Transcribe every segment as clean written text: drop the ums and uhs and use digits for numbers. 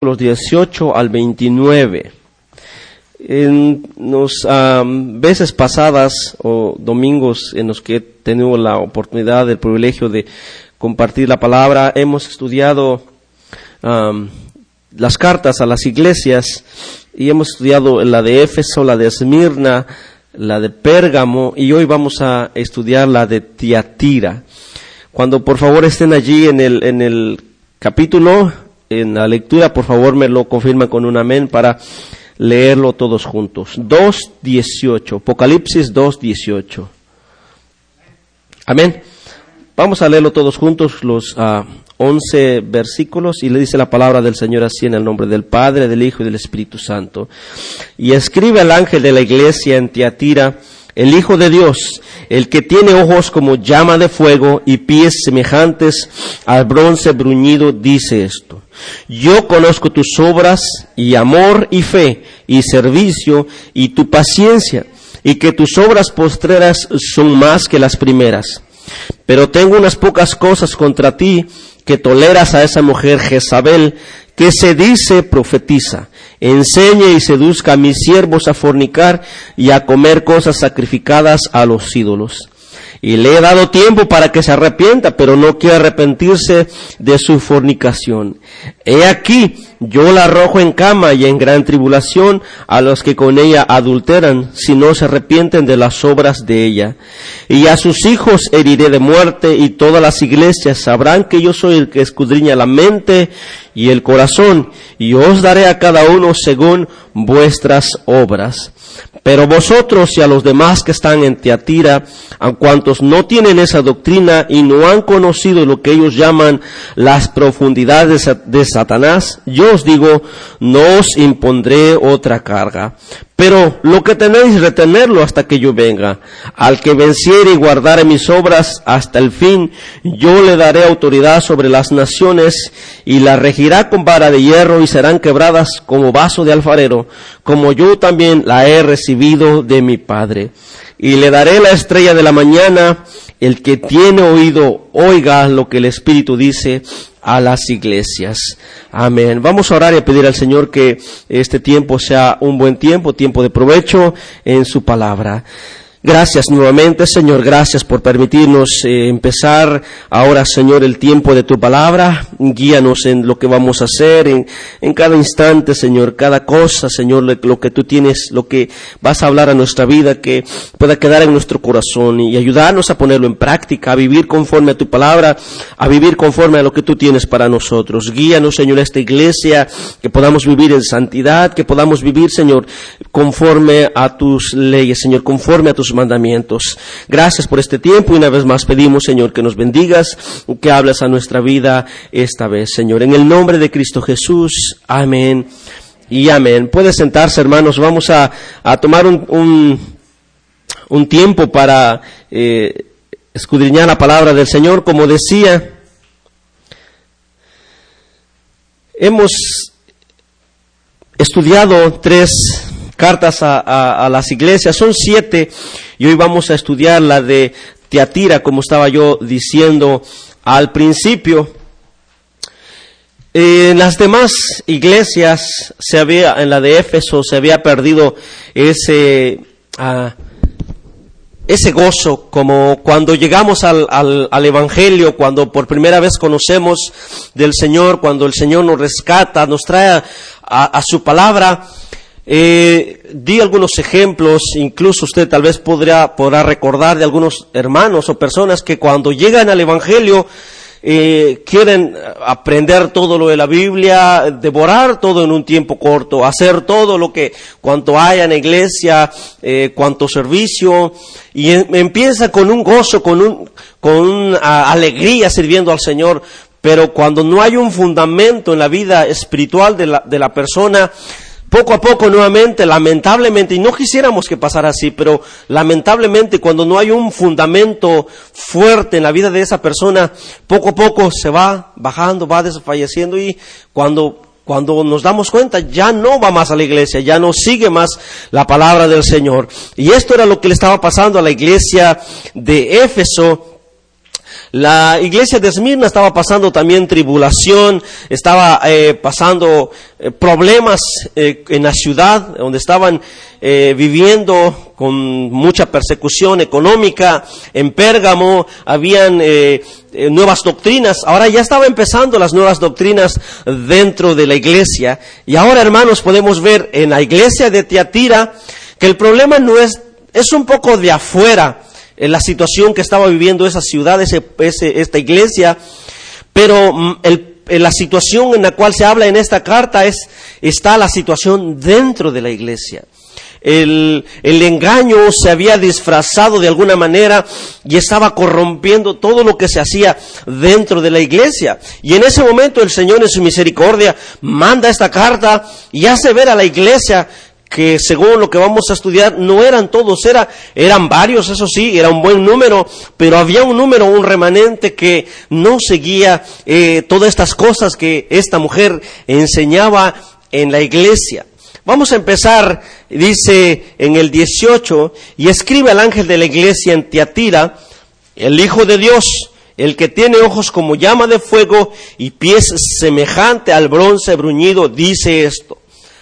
Los 18 al 29. En los veces pasadas o domingos en los que he tenido la oportunidad, el privilegio de compartir la palabra, hemos estudiado las cartas a las iglesias y hemos estudiado la de Éfeso, la de Esmirna, la de Pérgamo y hoy vamos a estudiar la de Tiatira. Cuando por favor estén allí en el capítulo, en la lectura, por favor me lo confirman con un amén para leerlo todos juntos. 2:18, Apocalipsis 2:18. Amén. Vamos a leerlo todos juntos, los 11 versículos, y le dice la palabra del Señor así en el nombre del Padre, del Hijo y del Espíritu Santo. Y escribe al ángel de la iglesia en Tiatira, el Hijo de Dios, el que tiene ojos como llama de fuego y pies semejantes al bronce bruñido, dice esto: yo conozco tus obras y amor y fe y servicio y tu paciencia, y que tus obras postreras son más que las primeras. Pero tengo unas pocas cosas contra ti, que toleras a esa mujer Jezabel, que se dice profetiza, enseña y seduzca a mis siervos a fornicar y a comer cosas sacrificadas a los ídolos. Y le he dado tiempo para que se arrepienta, pero no quiere arrepentirse de su fornicación. He aquí, yo la arrojo en cama y en gran tribulación a los que con ella adulteran, si no se arrepienten de las obras de ella. Y a sus hijos heriré de muerte, y todas las iglesias sabrán que yo soy el que escudriña la mente y el corazón, y os daré a cada uno según vuestras obras. Pero vosotros y a los demás que están en Tiatira, a cuantos no tienen esa doctrina y no han conocido lo que ellos llaman las profundidades de Satanás, yo os digo, no os impondré otra carga. Pero lo que tenéis, retenerlo hasta que yo venga. Al que venciere y guardare mis obras hasta el fin, yo le daré autoridad sobre las naciones, y la regirá con vara de hierro, y serán quebradas como vaso de alfarero, como yo también la he recibido de mi Padre. Y le daré la estrella de la mañana. El que tiene oído, oiga lo que el Espíritu dice a las iglesias. Amén. Vamos a orar y a pedir al Señor que este tiempo sea un buen tiempo, tiempo de provecho en su palabra. Gracias nuevamente, Señor, gracias por permitirnos empezar ahora, Señor, el tiempo de tu palabra. Guíanos en lo que vamos a hacer, en cada instante, Señor, cada cosa, Señor, lo que tú tienes, lo que vas a hablar a nuestra vida, que pueda quedar en nuestro corazón y ayudarnos a ponerlo en práctica, a vivir conforme a tu palabra, a vivir conforme a lo que tú tienes para nosotros. Guíanos, Señor, a esta iglesia, que podamos vivir en santidad, que podamos vivir, Señor, conforme a tus leyes, Señor, conforme a tus mandamientos. Gracias por este tiempo y una vez más pedimos, Señor, que nos bendigas, que hables a nuestra vida esta vez, Señor. En el nombre de Cristo Jesús, amén y amén. Puede sentarse, hermanos. Vamos a tomar un tiempo para escudriñar la palabra del Señor. Como decía, hemos estudiado 3 cartas a las iglesias, son 7, y hoy vamos a estudiar la de Tiatira, como estaba yo diciendo al principio. En las demás iglesias en la de Éfeso se había perdido ese gozo, como cuando llegamos al Evangelio, cuando por primera vez conocemos del Señor, cuando el Señor nos rescata, nos trae a su palabra. Di algunos ejemplos, incluso usted tal vez podrá recordar de algunos hermanos o personas que cuando llegan al Evangelio quieren aprender todo lo de la Biblia, devorar todo en un tiempo corto, hacer todo cuanto haya en la iglesia, cuanto servicio, y empieza con un gozo, con una alegría sirviendo al Señor. Pero cuando no hay un fundamento en la vida espiritual de la persona, poco a poco nuevamente, lamentablemente, y no quisiéramos que pasara así, pero lamentablemente cuando no hay un fundamento fuerte en la vida de esa persona, poco a poco se va bajando, va desfalleciendo, y cuando nos damos cuenta ya no va más a la iglesia, ya no sigue más la palabra del Señor. Y esto era lo que le estaba pasando a la iglesia de Éfeso. La iglesia de Esmirna estaba pasando también tribulación, estaba pasando problemas en la ciudad donde estaban viviendo con mucha persecución económica. En Pérgamo habían nuevas doctrinas. Ahora ya estaba empezando las nuevas doctrinas dentro de la iglesia. Y ahora, hermanos, podemos ver en la iglesia de Tiatira que el problema no es un poco de afuera, en la situación que estaba viviendo esa ciudad, esta iglesia, pero la situación en la cual se habla en esta carta está la situación dentro de la iglesia. El engaño se había disfrazado de alguna manera y estaba corrompiendo todo lo que se hacía dentro de la iglesia. Y en ese momento el Señor en su misericordia manda esta carta y hace ver a la iglesia que, según lo que vamos a estudiar, no eran todos, eran varios, eso sí, era un buen número, pero había un remanente que no seguía todas estas cosas que esta mujer enseñaba en la iglesia. Vamos a empezar, dice en el 18, y escribe al ángel de la iglesia en Tiatira, el Hijo de Dios, el que tiene ojos como llama de fuego y pies semejante al bronce bruñido, dice esto.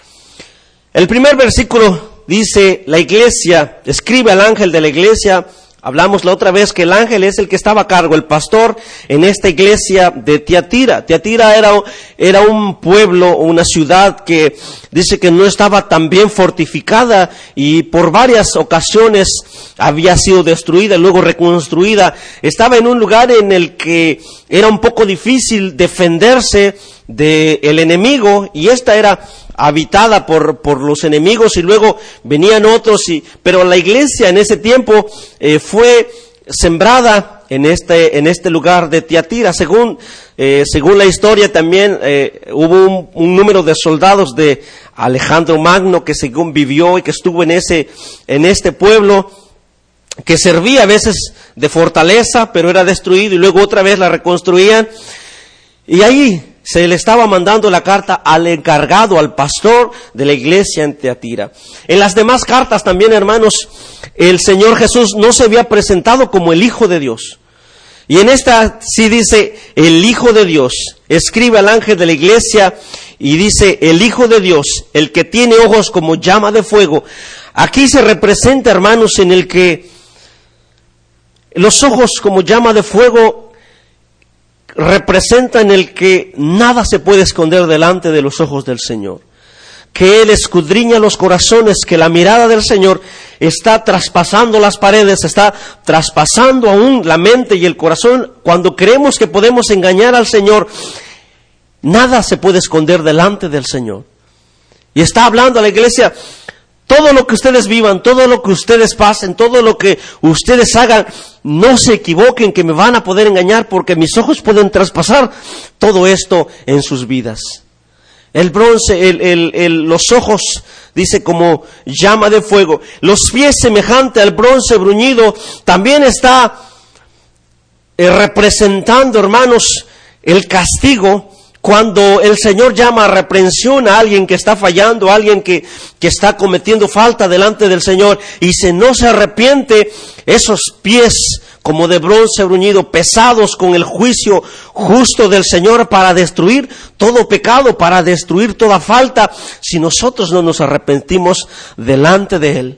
El primer versículo dice, la iglesia, escribe al ángel de la iglesia. Hablamos la otra vez que el ángel es el que estaba a cargo, el pastor en esta iglesia de Tiatira. Tiatira era un pueblo, una ciudad que dice que no estaba tan bien fortificada y por varias ocasiones había sido destruida y luego reconstruida. Estaba en un lugar en el que era un poco difícil defenderse del enemigo, y esta era habitada por los enemigos, y luego venían otros, pero la iglesia en ese tiempo fue sembrada en este lugar de Tiatira. Según la historia también hubo un número de soldados de Alejandro Magno que según vivió y que estuvo en este pueblo, que servía a veces de fortaleza, pero era destruido y luego otra vez la reconstruían. Y ahí se le estaba mandando la carta al encargado, al pastor de la iglesia en Tiatira. En las demás cartas también, hermanos, el Señor Jesús no se había presentado como el Hijo de Dios. Y en esta sí dice el Hijo de Dios. Escribe al ángel de la iglesia y dice el Hijo de Dios, el que tiene ojos como llama de fuego. Aquí se representa, hermanos, en el que los ojos como llama de fuego representa en el que nada se puede esconder delante de los ojos del Señor, que Él escudriña los corazones, que la mirada del Señor está traspasando las paredes, está traspasando aún la mente y el corazón. Cuando creemos que podemos engañar al Señor, nada se puede esconder delante del Señor. Y está hablando a la iglesia: todo lo que ustedes vivan, todo lo que ustedes pasen, todo lo que ustedes hagan, no se equivoquen que me van a poder engañar, porque mis ojos pueden traspasar todo esto en sus vidas. El bronce, los ojos, dice, como llama de fuego. Los pies semejante al bronce bruñido. También está representando, hermanos, el castigo. Cuando el Señor llama a reprensión a alguien que está fallando, a alguien que está cometiendo falta delante del Señor, y no se arrepiente, esos pies como de bronce bruñido, pesados con el juicio justo del Señor para destruir todo pecado, para destruir toda falta, si nosotros no nos arrepentimos delante de Él.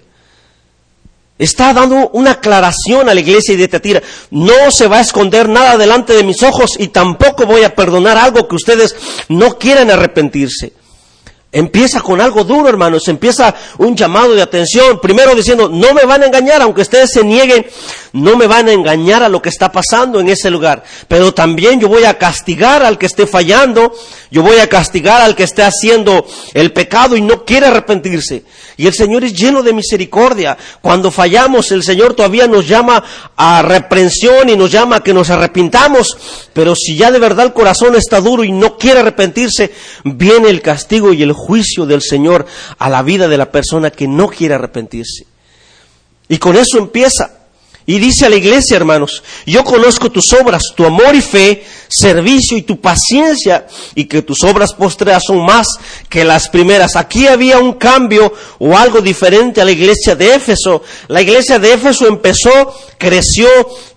Está dando una aclaración a la iglesia de Tiatira: no se va a esconder nada delante de mis ojos, y tampoco voy a perdonar algo que ustedes no quieran arrepentirse. Empieza con algo duro, hermanos, empieza un llamado de atención, primero diciendo: no me van a engañar, aunque ustedes se nieguen, no me van a engañar a lo que está pasando en ese lugar, pero también yo voy a castigar al que esté fallando, yo voy a castigar al que esté haciendo el pecado y no quiere arrepentirse. Y el Señor es lleno de misericordia. Cuando fallamos, el Señor todavía nos llama a reprensión y nos llama a que nos arrepintamos, pero si ya de verdad el corazón está duro y no quiere arrepentirse, viene el castigo y el juicio del Señor a la vida de la persona que no quiere arrepentirse. Y con eso empieza. Y dice a la iglesia, hermanos: yo conozco tus obras, tu amor y fe, servicio y tu paciencia, y que tus obras postreras son más que las primeras. Aquí había un cambio o algo diferente a la iglesia de Éfeso. La iglesia de Éfeso empezó, creció,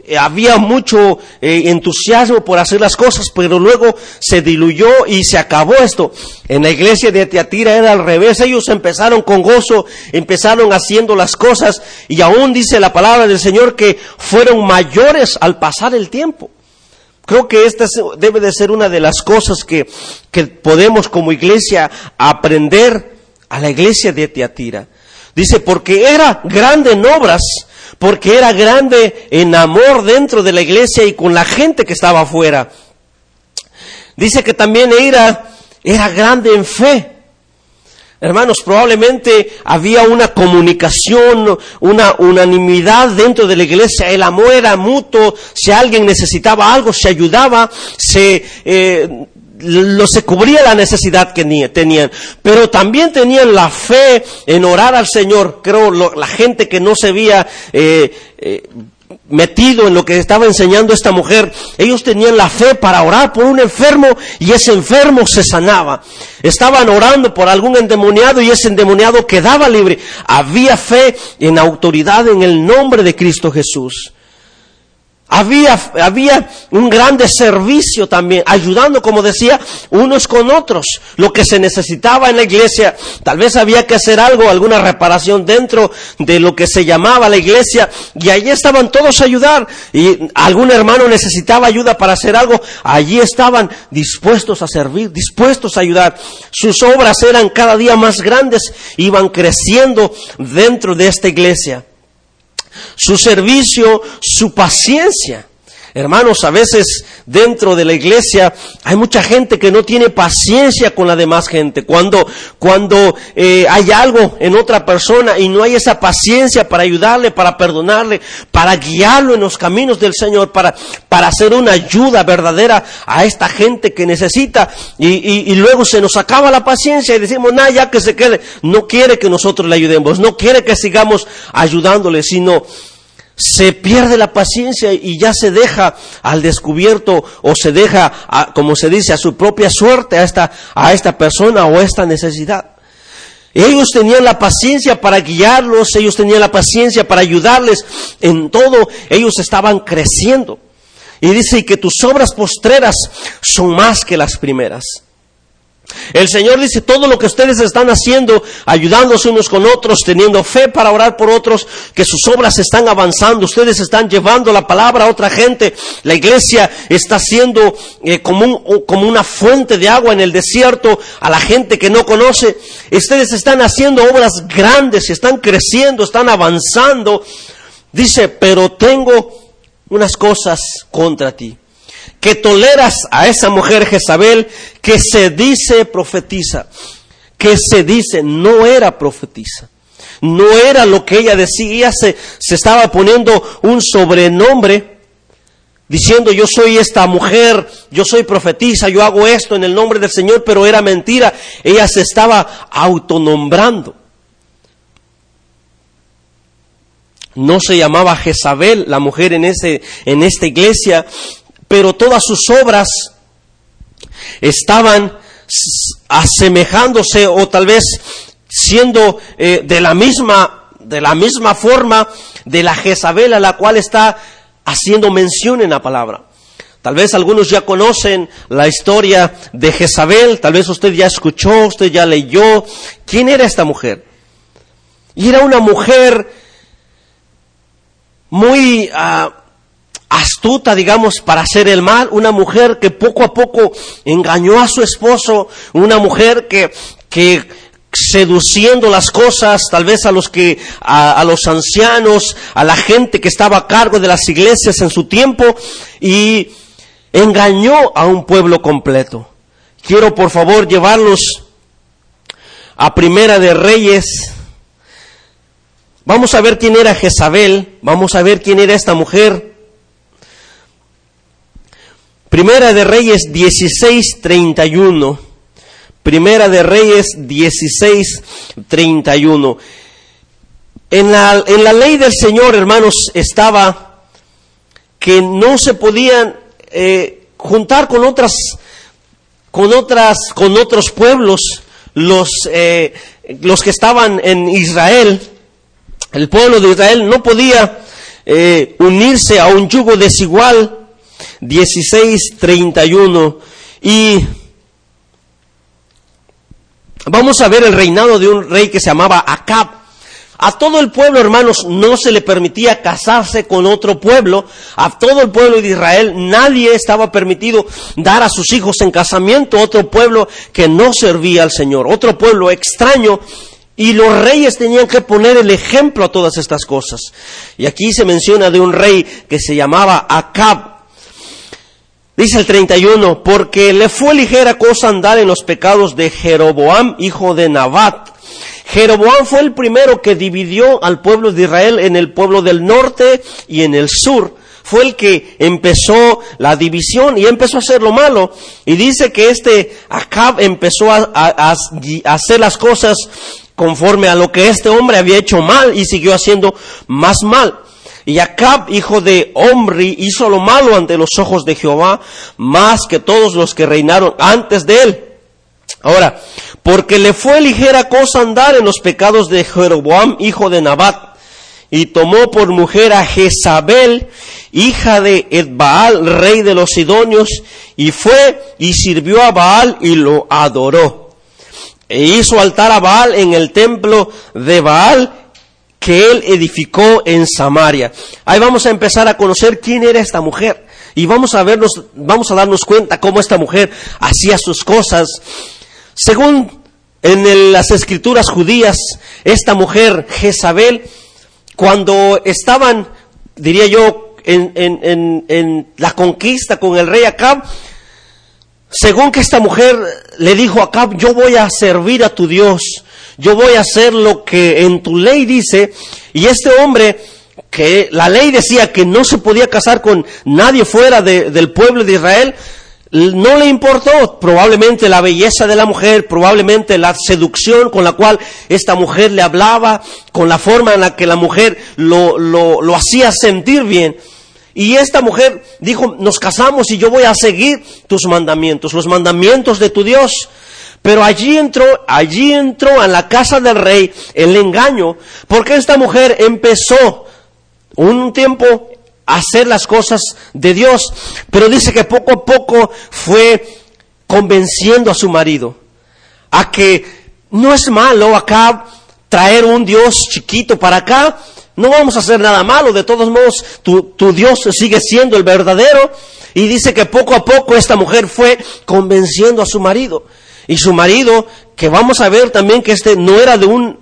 había mucho entusiasmo por hacer las cosas, pero luego se diluyó y se acabó esto. En la iglesia de Tiatira era al revés. Ellos empezaron con gozo, empezaron haciendo las cosas, y aún dice la palabra del Señor que fueron mayores al pasar el tiempo. Creo que esta debe de ser una de las cosas que podemos como iglesia aprender a la iglesia de Tiatira. Dice, porque era grande en obras, porque era grande en amor dentro de la iglesia y con la gente que estaba afuera. Dice que también era grande en fe. Hermanos, probablemente había una comunicación, una unanimidad dentro de la iglesia. El amor era mutuo. Si alguien necesitaba algo, se ayudaba, se cubría la necesidad que tenían. Pero también tenían la fe en orar al Señor. Creo la gente que no se había metido en lo que estaba enseñando esta mujer, ellos tenían la fe para orar por un enfermo y ese enfermo se sanaba. Estaban orando por algún endemoniado y ese endemoniado quedaba libre. Había fe en autoridad en el nombre de Cristo Jesús. Había un grande servicio también, ayudando, como decía, unos con otros. Lo que se necesitaba en la iglesia, tal vez había que hacer algo, alguna reparación dentro de lo que se llamaba la iglesia, y allí estaban todos a ayudar. Y algún hermano necesitaba ayuda para hacer algo, allí estaban dispuestos a servir, dispuestos a ayudar. Sus obras eran cada día más grandes, iban creciendo dentro de esta iglesia. Su servicio, su paciencia. Hermanos, a veces dentro de la iglesia hay mucha gente que no tiene paciencia con la demás gente. Cuando hay algo en otra persona y no hay esa paciencia para ayudarle, para perdonarle, para guiarlo en los caminos del Señor, para hacer una ayuda verdadera a esta gente que necesita, y luego se nos acaba la paciencia y decimos, ya que se quede. No quiere que nosotros le ayudemos, no quiere que sigamos ayudándole, sino se pierde la paciencia y ya se deja al descubierto, o se deja, como se dice, a su propia suerte a esta persona o a esta necesidad. Ellos tenían la paciencia para guiarlos, ellos tenían la paciencia para ayudarles en todo. Ellos estaban creciendo. Y dice que tus obras postreras son más que las primeras. El Señor dice, todo lo que ustedes están haciendo, ayudándose unos con otros, teniendo fe para orar por otros, que sus obras están avanzando, ustedes están llevando la palabra a otra gente, la iglesia está siendo como una fuente de agua en el desierto a la gente que no conoce. Ustedes están haciendo obras grandes, están creciendo, están avanzando. Dice, pero tengo unas cosas contra ti, que toleras a esa mujer Jezabel, que se dice profetiza, que se dice no era profetiza, no era lo que ella decía. Ella se estaba poniendo un sobrenombre, diciendo yo soy esta mujer, yo soy profetisa, yo hago esto en el nombre del Señor, pero era mentira. Ella se estaba autonombrando. No se llamaba Jezabel la mujer en esta iglesia, pero todas sus obras estaban asemejándose, o tal vez siendo de la misma forma de la Jezabel a la cual está haciendo mención en la palabra. Tal vez algunos ya conocen la historia de Jezabel, tal vez usted ya escuchó, usted ya leyó. ¿Quién era esta mujer? Y era una mujer muy astuta, digamos, para hacer el mal, una mujer que poco a poco engañó a su esposo, una mujer que seduciendo las cosas, tal vez a los ancianos, a la gente que estaba a cargo de las iglesias en su tiempo, y engañó a un pueblo completo. Quiero por favor llevarlos a Primera de Reyes. Vamos a ver quién era Jezabel, vamos a ver quién era esta mujer. Primera de Reyes 16:31. Primera de Reyes 16:31. En la ley del Señor, hermanos, estaba que no se podían juntar con otros pueblos, los que estaban en Israel. El pueblo de Israel no podía unirse a un yugo desigual. 16:31. Y vamos a ver el reinado de un rey que se llamaba Acab. A todo el pueblo, hermanos, no se le permitía casarse con otro pueblo. A todo el pueblo de Israel nadie estaba permitido dar a sus hijos en casamiento a otro pueblo que no servía al Señor, otro pueblo extraño. Y los reyes tenían que poner el ejemplo a todas estas cosas. Y aquí se menciona de un rey que se llamaba Acab. Dice el 31, porque le fue ligera cosa andar en los pecados de Jeroboam, hijo de Nabat. Jeroboam fue el primero que dividió al pueblo de Israel en el pueblo del norte y en el sur. Fue el que empezó la división y empezó a hacer lo malo. Y dice que Acab empezó a hacer las cosas conforme a lo que este hombre había hecho mal y siguió haciendo más mal. Y Acab, hijo de Omri, hizo lo malo ante los ojos de Jehová, más que todos los que reinaron antes de él. Ahora, porque le fue ligera cosa andar en los pecados de Jeroboam, hijo de Nabat, y tomó por mujer a Jezabel, hija de Edbaal, rey de los sidonios, y fue y sirvió a Baal y lo adoró. E hizo altar a Baal en el templo de Baal, que él edificó en Samaria. Ahí vamos a empezar a conocer quién era esta mujer. Y vamos a darnos cuenta cómo esta mujer hacía sus cosas. Según las escrituras judías, esta mujer, Jezabel, cuando estaban, diría yo, en la conquista con el rey Acab, según que esta mujer le dijo a Acab, yo voy a servir a tu Dios, yo voy a hacer lo que en tu ley dice, y este hombre, que la ley decía que no se podía casar con nadie fuera del pueblo de Israel, no le importó probablemente la belleza de la mujer, probablemente la seducción con la cual esta mujer le hablaba, con la forma en la que la mujer lo hacía sentir bien. Y esta mujer dijo, nos casamos y yo voy a seguir tus mandamientos, los mandamientos de tu Dios. Pero allí entró a la casa del rey el engaño, porque esta mujer empezó un tiempo hacer las cosas de Dios, pero dice que poco a poco fue convenciendo a su marido a que no es malo acá traer un Dios chiquito para acá, no vamos a hacer nada malo, de todos modos tu Dios sigue siendo el verdadero. Y dice que poco a poco esta mujer fue convenciendo a su marido, y su marido, que vamos a ver también que no era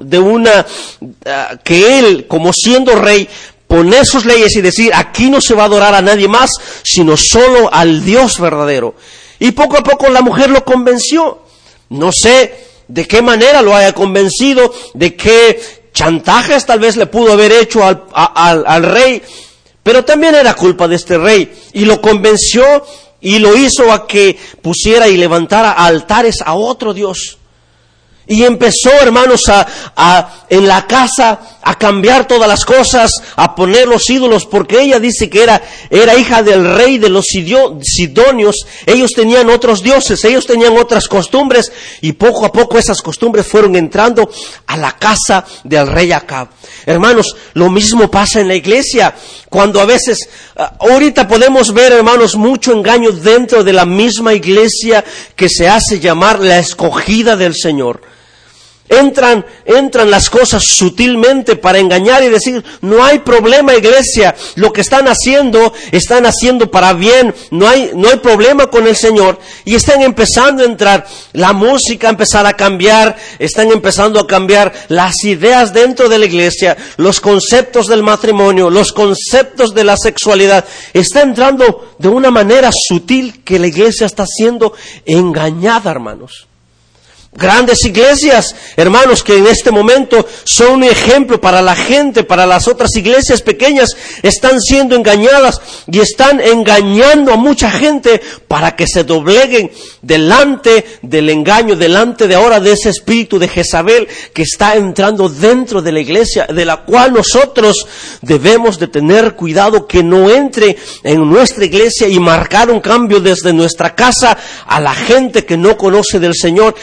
que él, como siendo rey, poner sus leyes y decir, aquí no se va a adorar a nadie más, sino solo al Dios verdadero. Y poco a poco la mujer lo convenció. No sé de qué manera lo haya convencido, de qué chantajes tal vez le pudo haber hecho al rey, pero también era culpa de este rey. Y lo convenció y lo hizo a que pusiera y levantara altares a otro Dios. Y empezó, hermanos, en la casa a cambiar todas las cosas, a poner los ídolos, porque ella dice que era hija del rey de los sidonios. Ellos tenían otros dioses, ellos tenían otras costumbres, y poco a poco esas costumbres fueron entrando a la casa del rey Acab. Hermanos, lo mismo pasa en la iglesia, cuando a veces, ahorita podemos ver, hermanos, mucho engaño dentro de la misma iglesia que se hace llamar la escogida del Señor. Entran las cosas sutilmente para engañar y decir, no hay problema, iglesia, lo que están haciendo para bien, no hay problema con el Señor. Y están empezando a entrar la música, empezar a cambiar, están empezando a cambiar las ideas dentro de la iglesia, los conceptos del matrimonio, los conceptos de la sexualidad. Está entrando de una manera sutil que la iglesia está siendo engañada, hermanos. Grandes iglesias, hermanos, que en este momento son un ejemplo para la gente, para las otras iglesias pequeñas, están siendo engañadas y están engañando a mucha gente para que se dobleguen delante del engaño, delante de ahora de ese espíritu de Jezabel que está entrando dentro de la iglesia, de la cual nosotros debemos de tener cuidado que no entre en nuestra iglesia y marcar un cambio desde nuestra casa a la gente que no conoce del Señor, y marcar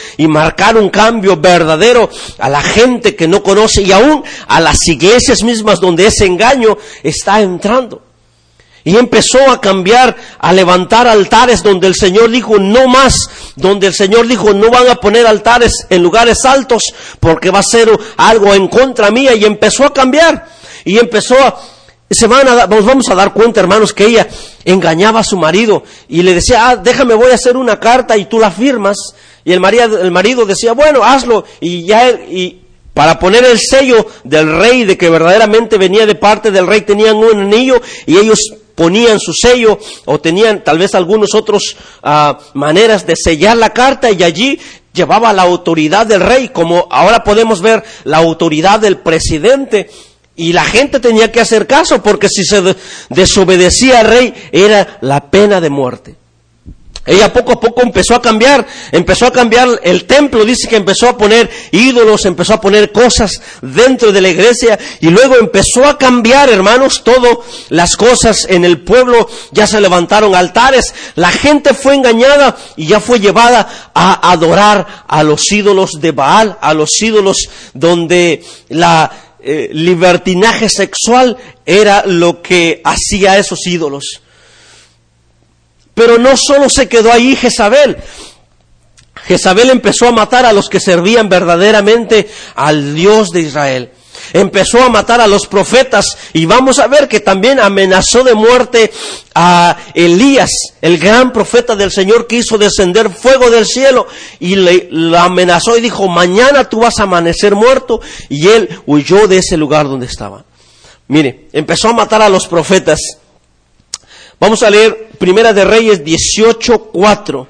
marcar un cambio verdadero a la gente que no conoce y aún a las iglesias mismas donde ese engaño está entrando. Y empezó a cambiar, a levantar altares donde el Señor dijo no más, donde el Señor dijo no van a poner altares en lugares altos porque va a ser algo en contra mía, y empezó a cambiar y empezó a... nos vamos a dar cuenta, hermanos, que ella engañaba a su marido y le decía, déjame, voy a hacer una carta y tú la firmas. Y el marido decía, bueno, hazlo. Y para poner el sello del rey, de que verdaderamente venía de parte del rey, tenían un anillo y ellos ponían su sello, o tenían tal vez algunos otros maneras de sellar la carta, y allí llevaba la autoridad del rey, como ahora podemos ver la autoridad del presidente. Y la gente tenía que hacer caso, porque si se desobedecía al rey era la pena de muerte. Ella poco a poco empezó a cambiar el templo, dice que empezó a poner ídolos, empezó a poner cosas dentro de la iglesia, y luego empezó a cambiar, hermanos, todas las cosas en el pueblo. Ya se levantaron altares, la gente fue engañada y ya fue llevada a adorar a los ídolos de Baal, a los ídolos donde libertinaje sexual era lo que hacía esos ídolos. Pero no solo se quedó ahí Jezabel. Jezabel empezó a matar a los que servían verdaderamente al Dios de Israel. Empezó a matar a los profetas, y vamos a ver que también amenazó de muerte a Elías, el gran profeta del Señor, que hizo descender fuego del cielo, y le amenazó y dijo, mañana tú vas a amanecer muerto, y él huyó de ese lugar donde estaba. Mire, empezó a matar a los profetas. Vamos a leer Primera de Reyes 18:4.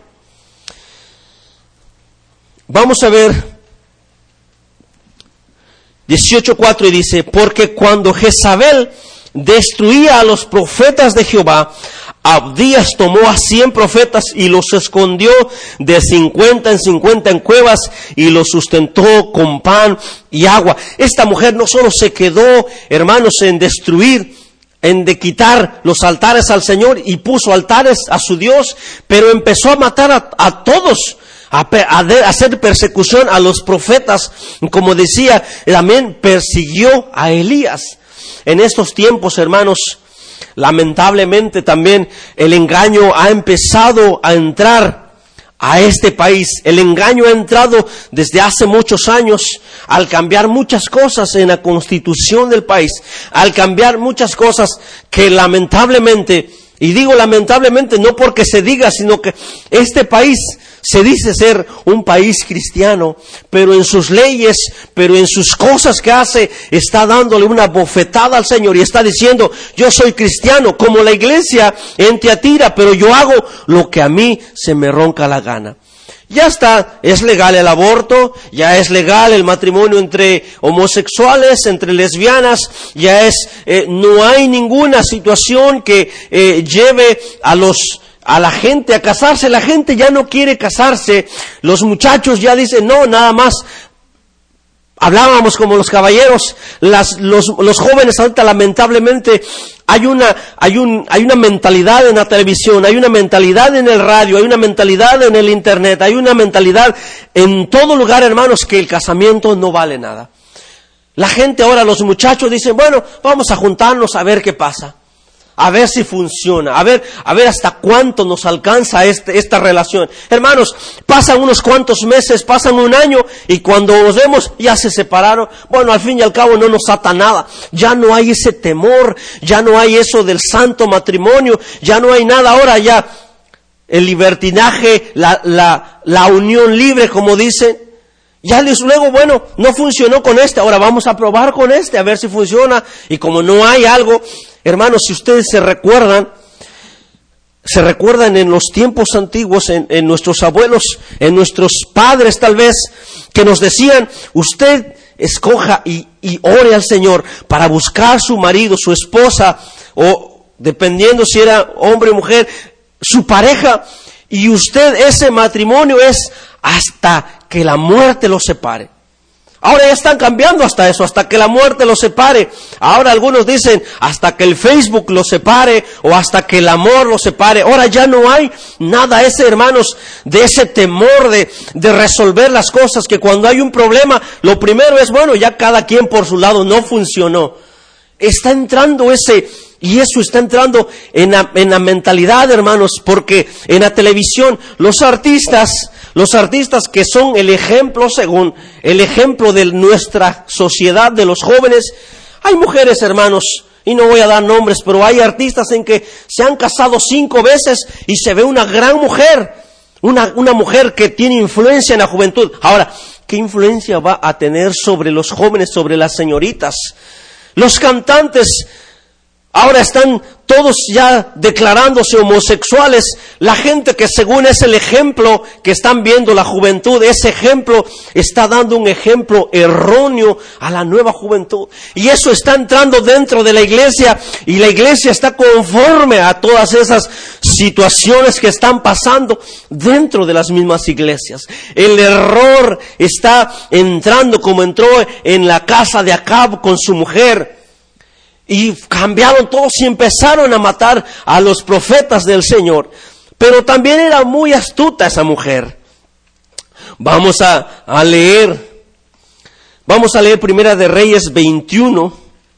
Vamos a ver 18:4, y dice, porque cuando Jezabel destruía a los profetas de Jehová, Abdías tomó a 100 profetas y los escondió de 50 en 50 en cuevas, y los sustentó con pan y agua. Esta mujer no solo se quedó, hermanos, en destruir, de quitar los altares al Señor, y puso altares a su Dios, pero empezó a matar a todos, a hacer persecución a los profetas. Como decía, también persiguió a Elías. En estos tiempos, hermanos, lamentablemente también el engaño ha empezado a entrar a este país. El engaño ha entrado desde hace muchos años, al cambiar muchas cosas en la constitución del país, al cambiar muchas cosas que lamentablemente, y digo lamentablemente no porque se diga, sino que este país se dice ser un país cristiano, pero en sus leyes, pero en sus cosas que hace, está dándole una bofetada al Señor y está diciendo, yo soy cristiano, como la iglesia en Tiatira, pero yo hago lo que a mí se me ronca la gana. Ya está, es legal el aborto, ya es legal el matrimonio entre homosexuales, entre lesbianas, ya es, no hay ninguna situación que lleve a la gente a casarse. La gente ya no quiere casarse. Los muchachos ya dicen, no, nada más. Hablábamos como los caballeros, los jóvenes ahorita lamentablemente hay una mentalidad en la televisión, hay una mentalidad en el radio, hay una mentalidad en el internet, hay una mentalidad en todo lugar, hermanos, que el casamiento no vale nada. La gente ahora, los muchachos dicen, bueno, vamos a juntarnos a ver qué pasa. A ver si funciona, a ver hasta cuánto nos alcanza esta relación. Hermanos, pasan unos cuantos meses, pasan un año, y cuando nos vemos ya se separaron. Bueno, al fin y al cabo no nos ata nada. Ya no hay ese temor, ya no hay eso del santo matrimonio, ya no hay nada. Ahora ya el libertinaje, la unión libre, como dicen. Ya luego, bueno, no funcionó con ahora vamos a probar con a ver si funciona. Y como no hay algo, hermanos, si ustedes se recuerdan en los tiempos antiguos, en nuestros abuelos, en nuestros padres tal vez, que nos decían, usted escoja y ore al Señor para buscar su marido, su esposa, o dependiendo si era hombre o mujer, su pareja, y ese matrimonio es hasta que la muerte los separe. Ahora ya están cambiando hasta eso, hasta que la muerte los separe. Ahora algunos dicen hasta que el Facebook los separe o hasta que el amor los separe. Ahora ya no hay nada, hermanos, de ese temor de resolver las cosas, que cuando hay un problema, lo primero es, bueno, ya cada quien por su lado, no funcionó. Está entrando y eso está entrando en la mentalidad, hermanos, porque en la televisión los artistas que son el ejemplo, según el ejemplo de nuestra sociedad, de los jóvenes, hay mujeres, hermanos, y no voy a dar nombres, pero hay artistas en que se han casado 5 veces y se ve una gran mujer, una mujer que tiene influencia en la juventud. Ahora, ¿qué influencia va a tener sobre los jóvenes, sobre las señoritas? Los cantantes ahora están todos ya declarándose homosexuales. La gente que según es el ejemplo que están viendo la juventud, ese ejemplo está dando un ejemplo erróneo a la nueva juventud. Y eso está entrando dentro de la iglesia, y la iglesia está conforme a todas esas situaciones que están pasando dentro de las mismas iglesias. El error está entrando como entró en la casa de Acab con su mujer. Y cambiaron todos y empezaron a matar a los profetas del Señor. Pero también era muy astuta esa mujer. Vamos a leer Primera de Reyes 21.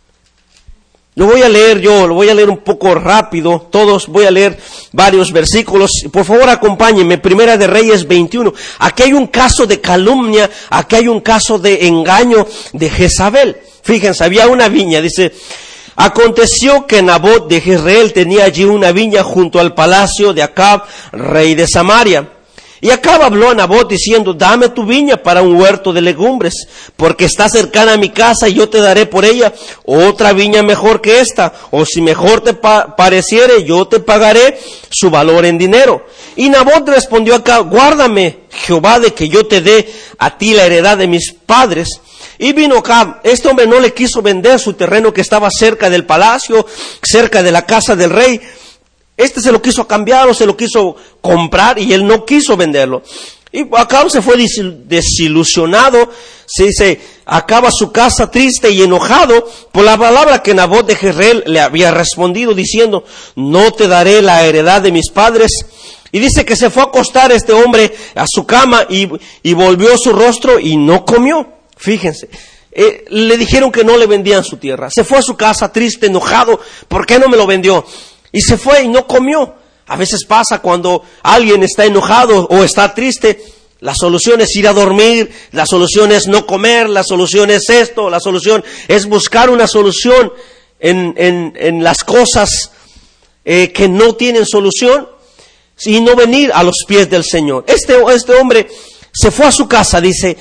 Lo voy a leer un poco rápido. Voy a leer varios versículos. Por favor, acompáñenme. Primera de Reyes 21. Aquí hay un caso de calumnia, aquí hay un caso de engaño de Jezabel. Fíjense, había una viña, dice: aconteció que Nabot de Jezreel tenía allí una viña junto al palacio de Acab, rey de Samaria. Y Acab habló a Nabot diciendo: dame tu viña para un huerto de legumbres, porque está cercana a mi casa y yo te daré por ella otra viña mejor que esta, o si mejor te pareciere, yo te pagaré su valor en dinero. Y Nabot respondió a Acab: guárdame, Jehová, de que yo te dé a ti la heredad de mis padres. Y vino Acab. Este hombre no le quiso vender su terreno que estaba cerca del palacio, cerca de la casa del rey. Este se lo quiso cambiar o se lo quiso comprar y él no quiso venderlo. Y Acab se fue desilusionado, se acaba su casa triste y enojado por la palabra que Nabot de Jezreel le había respondido diciendo: no te daré la heredad de mis padres. Y dice que se fue a acostar este hombre a su cama y volvió su rostro y no comió. Fíjense, le dijeron que no le vendían su tierra. Se fue a su casa triste, enojado. ¿Por qué no me lo vendió? Y se fue y no comió. A veces pasa cuando alguien está enojado o está triste. La solución es ir a dormir, la solución es no comer, la solución es esto, la solución es buscar una solución en las cosas que no tienen solución y no venir a los pies del Señor. Este hombre se fue a su casa, dice,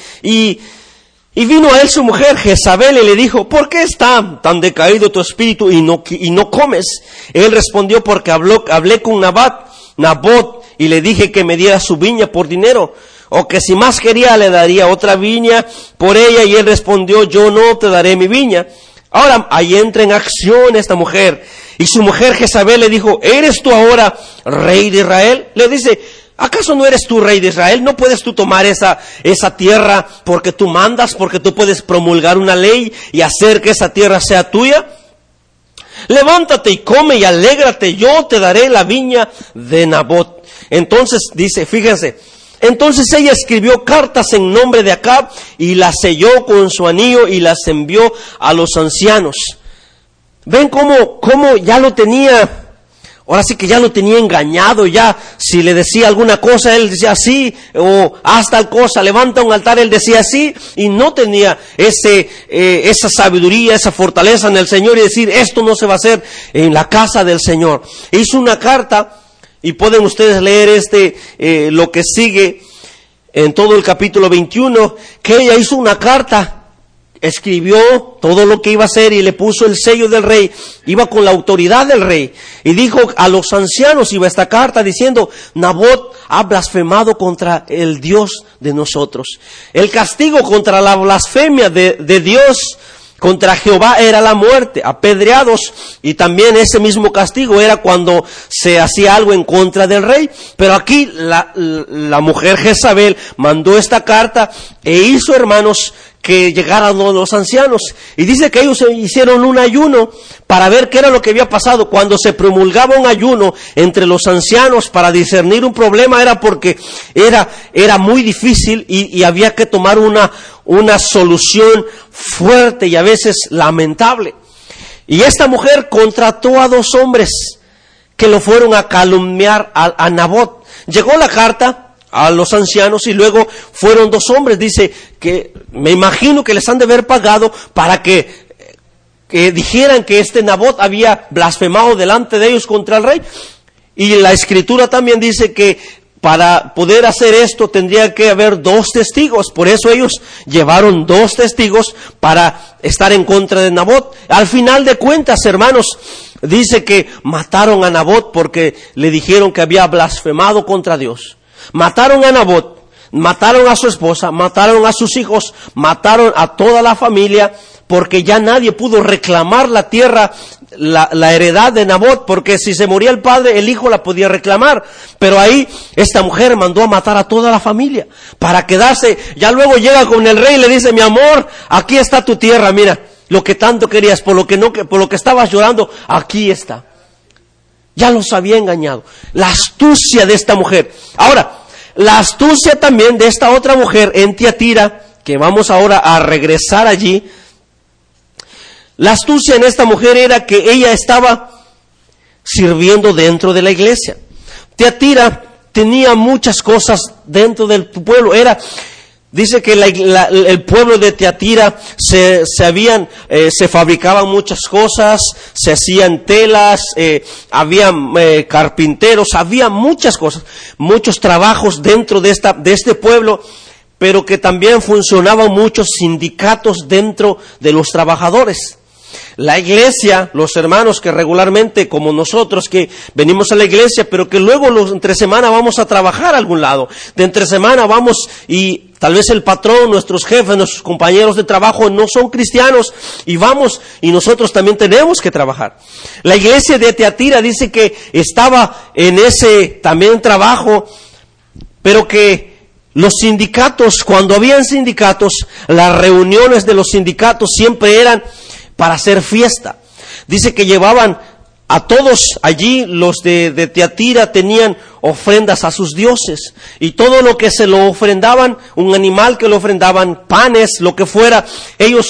y vino a él su mujer Jezabel y le dijo: ¿por qué está tan decaído tu espíritu y no comes? Él respondió: porque hablé con Nabot y le dije que me diera su viña por dinero, o que si más quería le daría otra viña por ella. Y él respondió: yo no te daré mi viña. Ahora ahí entra en acción esta mujer. Y su mujer Jezabel le dijo: ¿eres tú ahora rey de Israel? Le dice: ¿acaso no eres tú rey de Israel? ¿No puedes tú tomar esa tierra porque tú mandas, porque tú puedes promulgar una ley y hacer que esa tierra sea tuya? Levántate y come y alégrate, yo te daré la viña de Nabot. Entonces dice, fíjense, entonces ella escribió cartas en nombre de Acab y las selló con su anillo y las envió a los ancianos. ¿Ven cómo ya lo tenía? Ahora sí que ya lo tenía engañado, ya si le decía alguna cosa, él decía sí, o haz tal cosa, levanta un altar, él decía sí, y no tenía esa sabiduría, esa fortaleza en el Señor y decir, esto no se va a hacer en la casa del Señor. Hizo una carta, y pueden ustedes leer lo que sigue en todo el capítulo 21, que ella hizo una carta. Escribió todo lo que iba a hacer y le puso el sello del rey, iba con la autoridad del rey, y dijo a los ancianos, iba esta carta diciendo, Nabot ha blasfemado contra el Dios de nosotros. El castigo contra la blasfemia de Dios contra Jehová era la muerte, apedreados, y también ese mismo castigo era cuando se hacía algo en contra del rey. Pero aquí la mujer Jezabel mandó esta carta e hizo, hermanos, que llegaran los ancianos. Y dice que ellos hicieron un ayuno para ver qué era lo que había pasado. Cuando se promulgaba un ayuno entre los ancianos para discernir un problema, era porque era muy difícil y había que tomar una solución fuerte y a veces lamentable. Y esta mujer contrató a 2 hombres que lo fueron a calumniar a Nabot. Llegó la carta a los ancianos y luego fueron 2 hombres, dice que me imagino que les han de haber pagado para que dijeran que este Nabot había blasfemado delante de ellos contra el rey. Y la escritura también dice que para poder hacer esto tendría que haber 2 testigos, por eso ellos llevaron 2 testigos para estar en contra de Nabot. Al final de cuentas, hermanos, dice que mataron a Nabot porque le dijeron que había blasfemado contra Dios. Mataron a Nabot, mataron a su esposa, mataron a sus hijos, mataron a toda la familia, porque ya nadie pudo reclamar la tierra, la heredad de Nabot, porque si se moría el padre, el hijo la podía reclamar. Pero ahí esta mujer mandó a matar a toda la familia para quedarse. Ya luego llega con el rey y le dice: mi amor, aquí está tu tierra, mira, lo que tanto querías, por lo que estabas llorando, aquí está. Ya los había engañado. La astucia de esta mujer. Ahora, la astucia también de esta otra mujer en Tiatira, que vamos ahora a regresar allí. La astucia en esta mujer era que ella estaba sirviendo dentro de la iglesia. Tiatira tenía muchas cosas dentro del pueblo. Dice que el pueblo de Tiatira se fabricaban muchas cosas, se hacían telas, había carpinteros, había muchas cosas, muchos trabajos dentro de este pueblo, pero que también funcionaban muchos sindicatos dentro de los trabajadores. La iglesia, los hermanos que regularmente, como nosotros, que venimos a la iglesia, pero que luego entre semana vamos a trabajar a algún lado. De entre semana vamos y tal vez el patrón, nuestros jefes, nuestros compañeros de trabajo no son cristianos y vamos y nosotros también tenemos que trabajar. La iglesia de Tiatira dice que estaba en ese también trabajo, pero que los sindicatos, cuando habían sindicatos, las reuniones de los sindicatos siempre eran para hacer fiesta. Dice que llevaban a todos allí, los de Tiatira tenían ofrendas a sus dioses, y todo lo que se lo ofrendaban, un animal que lo ofrendaban, panes, lo que fuera, ellos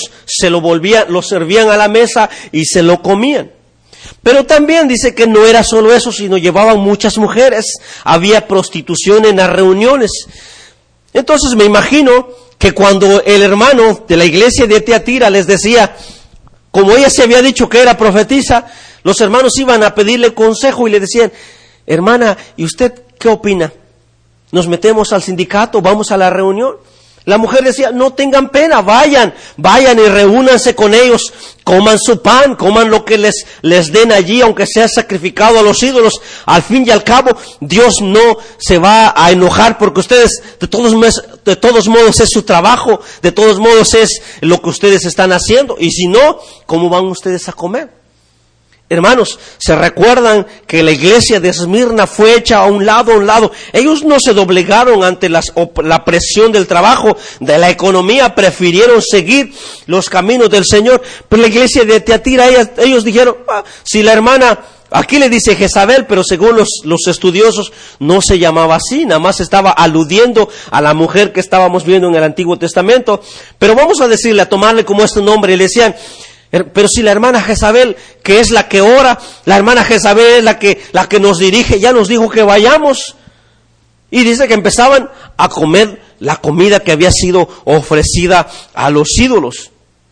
lo servían a la mesa y se lo comían. Pero también dice que no era solo eso, sino llevaban muchas mujeres, había prostitución en las reuniones. Entonces me imagino que cuando el hermano de la iglesia de Tiatira les decía, como ella se había dicho que era profetisa, los hermanos iban a pedirle consejo y le decían: hermana, ¿y usted qué opina? ¿Nos metemos al sindicato? ¿Vamos a la reunión? La mujer decía: no tengan pena, vayan y reúnanse con ellos, coman su pan, coman lo que les den allí, aunque sea sacrificado a los ídolos. Al fin y al cabo, Dios no se va a enojar porque ustedes, de todos modos es su trabajo, de todos modos es lo que ustedes están haciendo. Y si no, ¿cómo van ustedes a comer? Hermanos, ¿se recuerdan que la iglesia de Esmirna fue hecha a un lado? Ellos no se doblegaron ante la presión del trabajo, de la economía, prefirieron seguir los caminos del Señor. Pero la iglesia de Tiatira, ellos dijeron: si la hermana, aquí le dice Jezabel, pero según los estudiosos no se llamaba así, nada más estaba aludiendo a la mujer que estábamos viendo en el Antiguo Testamento. Pero vamos a decirle, a tomarle como este nombre, y le decían: pero si la hermana Jezabel, que es la que ora, la hermana Jezabel es la que nos dirige, ya nos dijo que vayamos. Y dice que empezaban a comer la comida que había sido ofrecida a los ídolos.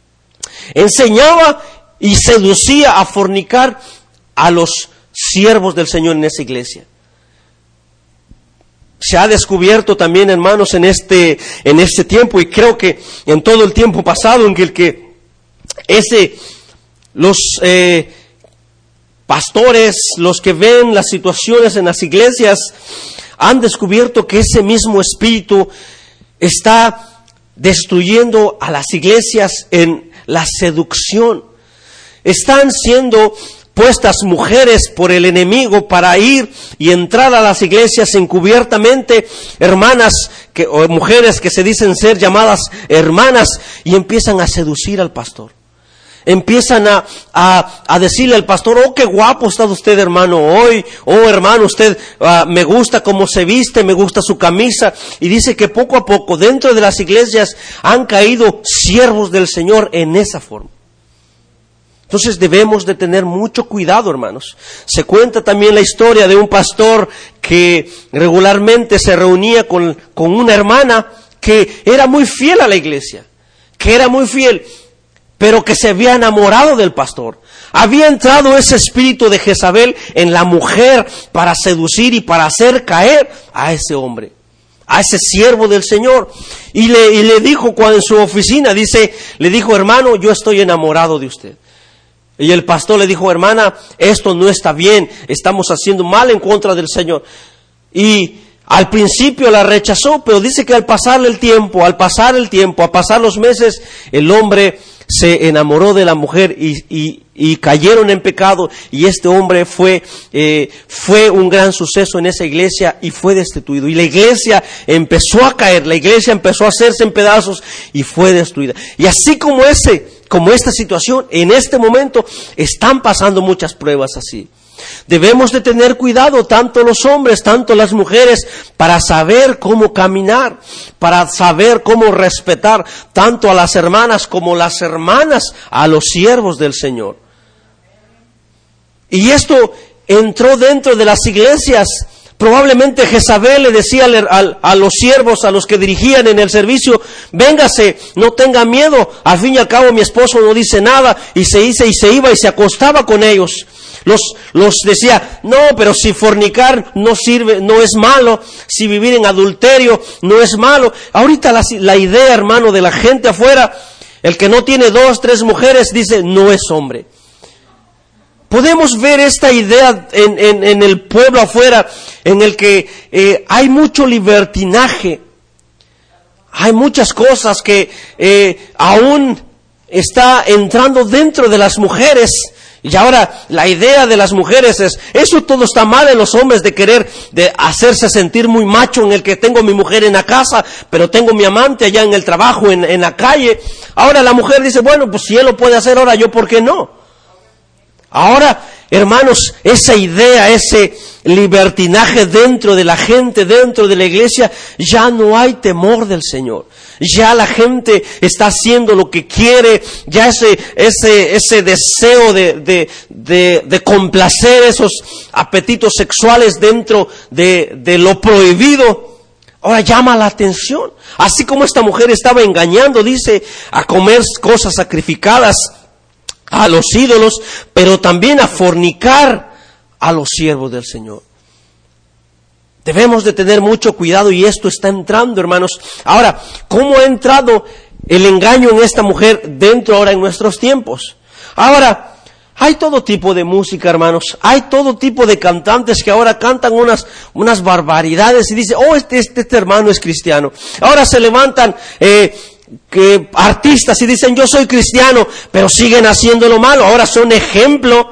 Enseñaba y seducía a fornicar a los siervos del Señor en esa iglesia. Se ha descubierto también, hermanos, en este tiempo, y creo que en todo el tiempo pasado, en que los pastores, los que ven las situaciones en las iglesias, han descubierto que ese mismo espíritu está destruyendo a las iglesias en la seducción. Están siendo puestas mujeres por el enemigo para ir y entrar a las iglesias encubiertamente, hermanas o mujeres que se dicen ser llamadas hermanas y empiezan a seducir al pastor. Empiezan a decirle al pastor, oh, qué guapo está usted, hermano, hoy. Oh, hermano, usted me gusta cómo se viste, me gusta su camisa. Y dice que poco a poco dentro de las iglesias han caído siervos del Señor en esa forma. Entonces debemos de tener mucho cuidado, hermanos. Se cuenta también la historia de un pastor que regularmente se reunía con una hermana que era muy fiel a la iglesia, pero que se había enamorado del pastor. Había entrado ese espíritu de Jezabel en la mujer para seducir y para hacer caer a ese hombre, a ese siervo del Señor. Y le dijo cuando en su oficina, le dijo, hermano, yo estoy enamorado de usted. Y el pastor le dijo, hermana, esto no está bien, estamos haciendo mal en contra del Señor. Y al principio la rechazó, pero dice que al pasar el tiempo, a pasar los meses, el hombre se enamoró de la mujer y cayeron en pecado, y este hombre fue un gran suceso en esa iglesia y fue destituido. Y la iglesia empezó a caer, la iglesia empezó a hacerse en pedazos y fue destruida. Y así como esta situación, en este momento están pasando muchas pruebas así. Debemos de tener cuidado, tanto los hombres, tanto las mujeres, para saber cómo caminar, para saber cómo respetar tanto a las hermanas como las hermanas a los siervos del Señor. Y esto entró dentro de las iglesias. Probablemente Jezabel le decía a los siervos, a los que dirigían en el servicio, véngase, no tenga miedo, al fin y al cabo mi esposo no dice nada, y se iba y se acostaba con ellos. Los decía, no, pero si fornicar no sirve, no es malo, si vivir en adulterio no es malo. Ahorita la idea, hermano, de la gente afuera, el que no tiene 2, 3 mujeres, dice, no es hombre. Podemos ver esta idea en el pueblo afuera, en el que hay mucho libertinaje, hay muchas cosas que aún está entrando dentro de las mujeres. Y ahora la idea de las mujeres es, eso todo está mal en los hombres, de hacerse sentir muy macho, en el que tengo mi mujer en la casa, pero tengo mi amante allá en el trabajo, en la calle. Ahora la mujer dice, bueno, pues si él lo puede hacer, ahora yo, ¿por qué no? Ahora, hermanos, esa idea, ese libertinaje dentro de la gente, dentro de la iglesia, ya no hay temor del Señor. Ya la gente está haciendo lo que quiere, ya ese deseo de complacer esos apetitos sexuales dentro de lo prohibido, ahora llama la atención. Así como esta mujer estaba engañando, dice, a comer cosas sacrificadas a los ídolos, pero también a fornicar a los siervos del Señor. Debemos de tener mucho cuidado, y esto está entrando, hermanos. Ahora, ¿cómo ha entrado el engaño en esta mujer dentro ahora en nuestros tiempos? Ahora, hay todo tipo de música, hermanos. Hay todo tipo de cantantes que ahora cantan unas barbaridades y dicen, oh, este hermano es cristiano. Ahora se levantan artistas y dicen, yo soy cristiano, pero siguen haciendo lo malo. Ahora son ejemplo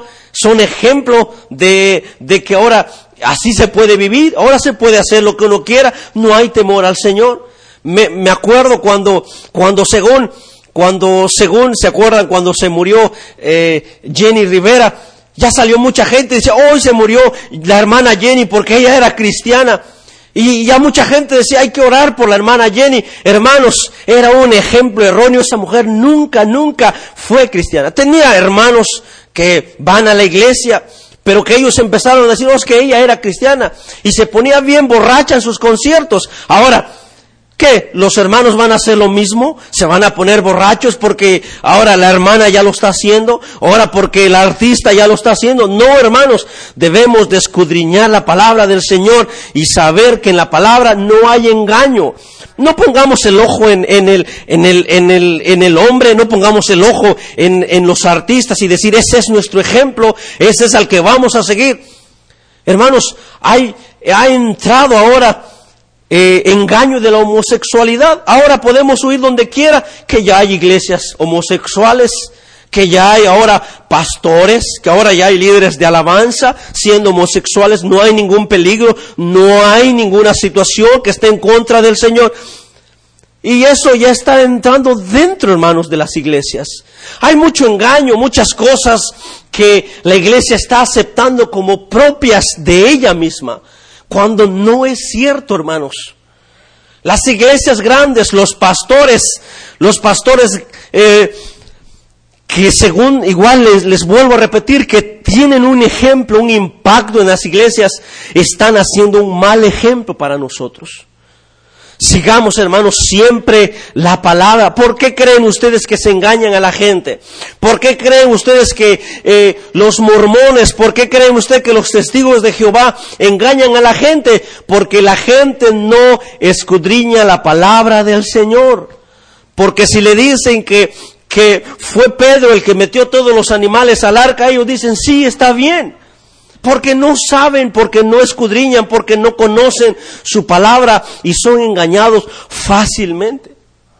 de que ahora así se puede vivir, ahora se puede hacer lo que uno quiera, no hay temor al Señor. Me acuerdo cuando según se acuerdan cuando se murió Jenny Rivera, ya salió mucha gente y dice, hoy se murió la hermana Jenny porque ella era cristiana. Y ya mucha gente decía, hay que orar por la hermana Jenny. Hermanos, era un ejemplo erróneo. Esa mujer nunca fue cristiana. Tenía hermanos que van a la iglesia, pero que ellos empezaron a decir, oh, es que ella era cristiana, y se ponía bien borracha en sus conciertos. Ahora, ¿qué? ¿Los hermanos van a hacer lo mismo? ¿Se van a poner borrachos porque ahora la hermana ya lo está haciendo? ¿Ahora porque el artista ya lo está haciendo? No, hermanos, debemos de escudriñar la palabra del Señor y saber que en la palabra no hay engaño. No pongamos el ojo en el hombre, no pongamos el ojo en los artistas y decir, ese es nuestro ejemplo, ese es al que vamos a seguir. Hermanos, ha entrado ahora engaño de la homosexualidad. Ahora podemos oír donde quiera que ya hay iglesias homosexuales, que ya hay ahora pastores, que ahora ya hay líderes de alabanza siendo homosexuales. No hay ningún peligro, no hay ninguna situación que esté en contra del Señor. Y eso ya está entrando dentro, hermanos, de las iglesias. Hay mucho engaño, muchas cosas que la iglesia está aceptando como propias de ella misma, cuando no es cierto, hermanos. Las iglesias grandes, los pastores que según, igual les vuelvo a repetir, que tienen un ejemplo, un impacto en las iglesias, están haciendo un mal ejemplo para nosotros. Sigamos, hermanos, siempre la palabra. ¿Por qué creen ustedes que se engañan a la gente? ¿Por qué creen ustedes que los mormones, por qué creen ustedes que los testigos de Jehová engañan a la gente? Porque la gente no escudriña la palabra del Señor. Porque si le dicen que fue Pedro el que metió todos los animales al arca, ellos dicen, sí, está bien. Porque no saben, porque no escudriñan, porque no conocen su palabra y son engañados fácilmente.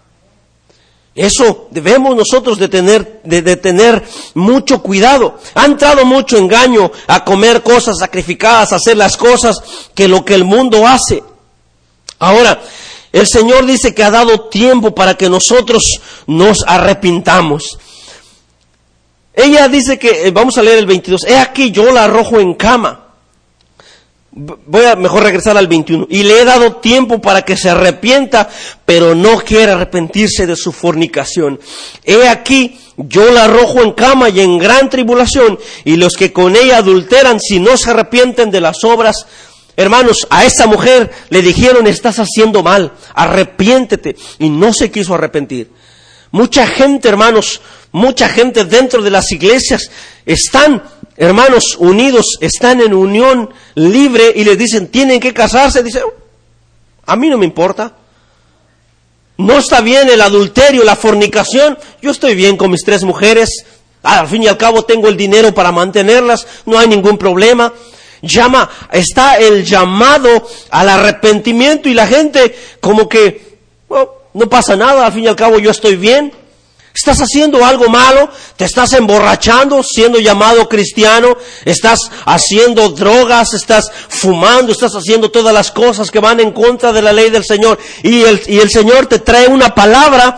Eso debemos nosotros de tener mucho cuidado. Ha entrado mucho engaño a comer cosas sacrificadas, a hacer las cosas que lo que el mundo hace. Ahora, el Señor dice que ha dado tiempo para que nosotros nos arrepintamos. Ella dice que, vamos a leer el 22, he aquí yo la arrojo en cama. Voy a mejor regresar al 21. Y le he dado tiempo para que se arrepienta, pero no quiere arrepentirse de su fornicación. He aquí yo la arrojo en cama y en gran tribulación, y los que con ella adulteran, si no se arrepienten de las obras. Hermanos, a esa mujer le dijeron, estás haciendo mal, arrepiéntete, y no se quiso arrepentir. Mucha gente, hermanos, mucha gente dentro de las iglesias están, hermanos, unidos, están en unión libre y les dicen, tienen que casarse. Dicen, a mí no me importa. No está bien el adulterio, la fornicación. Yo estoy bien con mis 3 mujeres. Al fin y al cabo tengo el dinero para mantenerlas. No hay ningún problema. Está el llamado al arrepentimiento y la gente como que, no pasa nada, al fin y al cabo yo estoy bien. Estás haciendo algo malo, te estás emborrachando, siendo llamado cristiano, estás haciendo drogas, estás fumando, estás haciendo todas las cosas que van en contra de la ley del Señor. Y el Señor te trae una palabra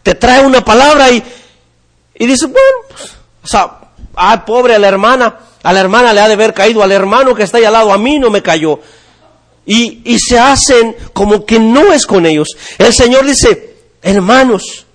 y dice, bueno, pobre a la hermana le ha de haber caído, al hermano que está ahí al lado, a mí no me cayó. Y se hacen como que no es con ellos. El Señor dice, hermanos,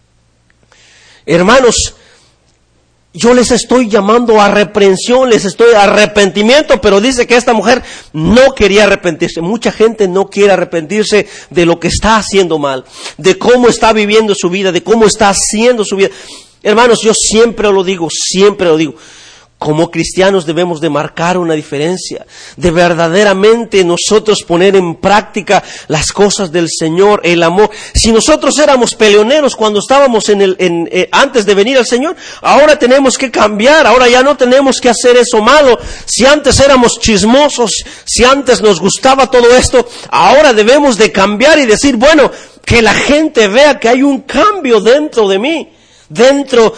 yo les estoy llamando a reprensión, a arrepentimiento, pero dice que esta mujer no quería arrepentirse. Mucha gente no quiere arrepentirse de lo que está haciendo mal, de cómo está viviendo su vida, de cómo está haciendo su vida. Hermanos, yo siempre lo digo, como cristianos debemos de marcar una diferencia, de verdaderamente nosotros poner en práctica las cosas del Señor, el amor. Si nosotros éramos peleoneros cuando estábamos antes de venir al Señor, ahora tenemos que cambiar, ahora ya no tenemos que hacer eso malo. Si antes éramos chismosos, si antes nos gustaba todo esto, ahora debemos de cambiar y decir, bueno, que la gente vea que hay un cambio dentro de mí. Dentro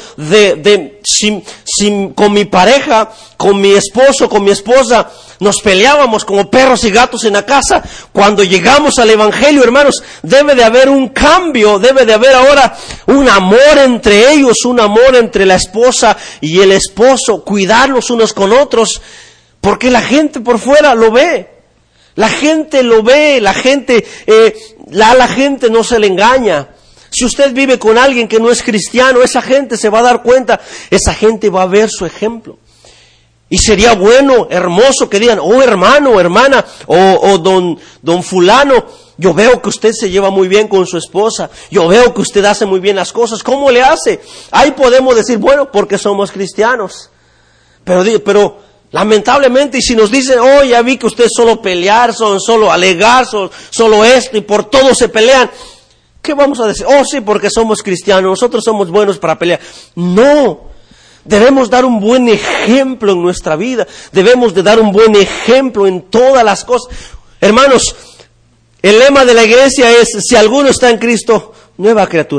con mi pareja, con mi esposo, con mi esposa, nos peleábamos como perros y gatos en la casa. Cuando llegamos al Evangelio, hermanos, debe de haber un cambio, debe de haber ahora un amor entre ellos, un amor entre la esposa y el esposo, cuidarlos unos con otros, porque la gente por fuera lo ve. La gente lo ve, la gente no se le engaña. Si usted vive con alguien que no es cristiano, esa gente se va a dar cuenta, esa gente va a ver su ejemplo. Y sería bueno, hermoso que digan, oh hermano, hermana, o don fulano, yo veo que usted se lleva muy bien con su esposa, yo veo que usted hace muy bien las cosas, ¿cómo le hace? Ahí podemos decir, bueno, porque somos cristianos. Pero lamentablemente, y si nos dicen, oh, ya vi que ustedes solo pelear, son solo alegar, solo esto, y por todo se pelean, ¿qué vamos a decir? Oh, sí, porque somos cristianos, nosotros somos buenos para pelear. No, debemos dar un buen ejemplo en nuestra vida, debemos de dar un buen ejemplo en todas las cosas. Hermanos, el lema de la iglesia es, si alguno está en Cristo, nueva criatura es.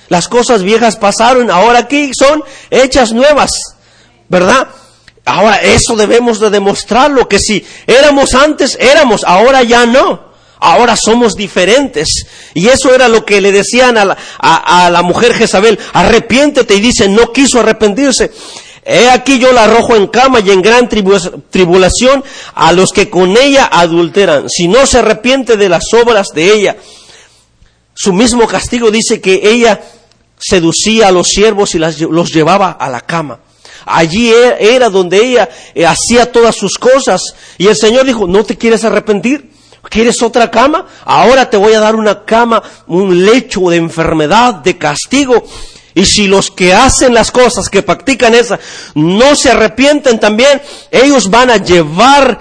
Las cosas viejas pasaron, ahora aquí son hechas nuevas, ¿verdad? Ahora eso debemos de demostrarlo, que si éramos antes, ahora ya no. Ahora somos diferentes. Y eso era lo que le decían a la mujer Jezabel: arrepiéntete. Y dice, no quiso arrepentirse. He aquí yo la arrojo en cama y en gran tribulación a los que con ella adulteran. Si no se arrepiente de las obras de ella. Su mismo castigo dice que ella seducía a los siervos y los llevaba a la cama. Allí era donde ella hacía todas sus cosas. Y el Señor dijo, ¿no te quieres arrepentir? ¿Quieres otra cama? Ahora te voy a dar una cama, un lecho de enfermedad, de castigo. Y si los que hacen las cosas, que practican esa, no se arrepienten también, ellos van a llevar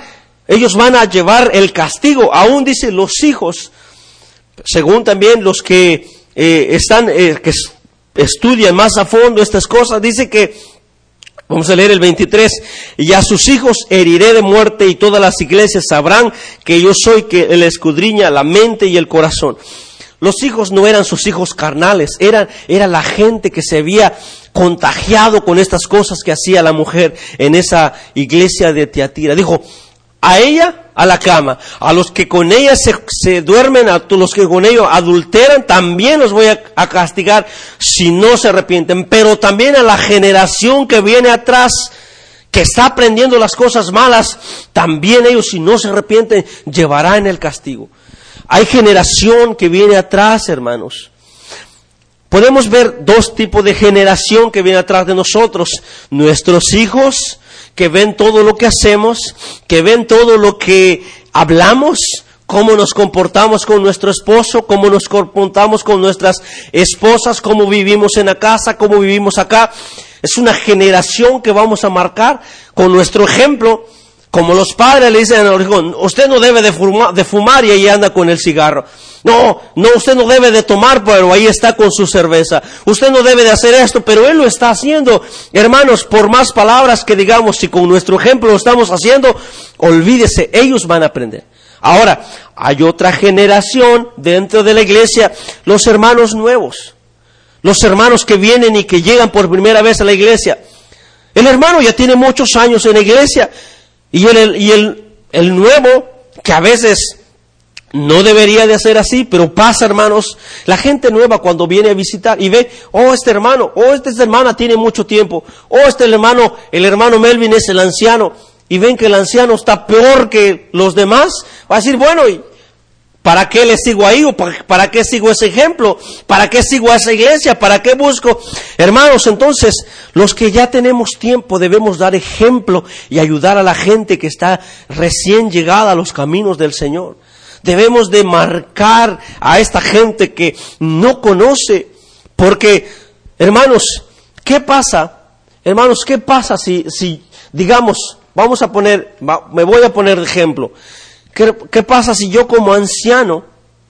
el castigo. Aún dice los hijos, según también los que que estudian más a fondo estas cosas, dice que, vamos a leer el 23, y a sus hijos heriré de muerte, y todas las iglesias sabrán que yo soy que él escudriña la mente y el corazón. Los hijos no eran sus hijos carnales, era la gente que se había contagiado con estas cosas que hacía la mujer en esa iglesia de Tiatira. Dijo, a ella, a la cama, a los que con ella se duermen, a los que con ellos adulteran, también los voy a castigar si no se arrepienten. Pero también a la generación que viene atrás, que está aprendiendo las cosas malas, también ellos, si no se arrepienten, llevarán el castigo. Hay generación que viene atrás, hermanos. Podemos ver dos tipos de generación que viene atrás de nosotros. Nuestros hijos, que ven todo lo que hacemos, que ven todo lo que hablamos, cómo nos comportamos con nuestro esposo, cómo nos comportamos con nuestras esposas, cómo vivimos en la casa, cómo vivimos acá. Es una generación que vamos a marcar con nuestro ejemplo. Como los padres le dicen al hijo, usted no debe de fumar, y ahí anda con el cigarro. No, usted no debe de tomar, pero ahí está con su cerveza. Usted no debe de hacer esto, pero él lo está haciendo. Hermanos, por más palabras que digamos, si con nuestro ejemplo lo estamos haciendo, olvídese, ellos van a aprender. Ahora, hay otra generación dentro de la iglesia, los hermanos nuevos. Los hermanos que vienen y que llegan por primera vez a la iglesia. El hermano ya tiene muchos años en la iglesia. Y el nuevo, que a veces no debería de ser así, pero pasa, hermanos, la gente nueva cuando viene a visitar y ve, este hermano, esta hermana tiene mucho tiempo, el hermano Melvin es el anciano, y ven que el anciano está peor que los demás, va a decir, bueno, ¿y para qué le sigo ahí? ¿O para qué sigo ese ejemplo? ¿Para qué sigo a esa iglesia? ¿Para qué busco? Hermanos, entonces, los que ya tenemos tiempo debemos dar ejemplo y ayudar a la gente que está recién llegada a los caminos del Señor. Debemos de marcar a esta gente que no conoce, porque, hermanos, ¿qué pasa? Hermanos, ¿qué pasa si digamos, me voy a poner de ejemplo? ¿Qué pasa si yo como anciano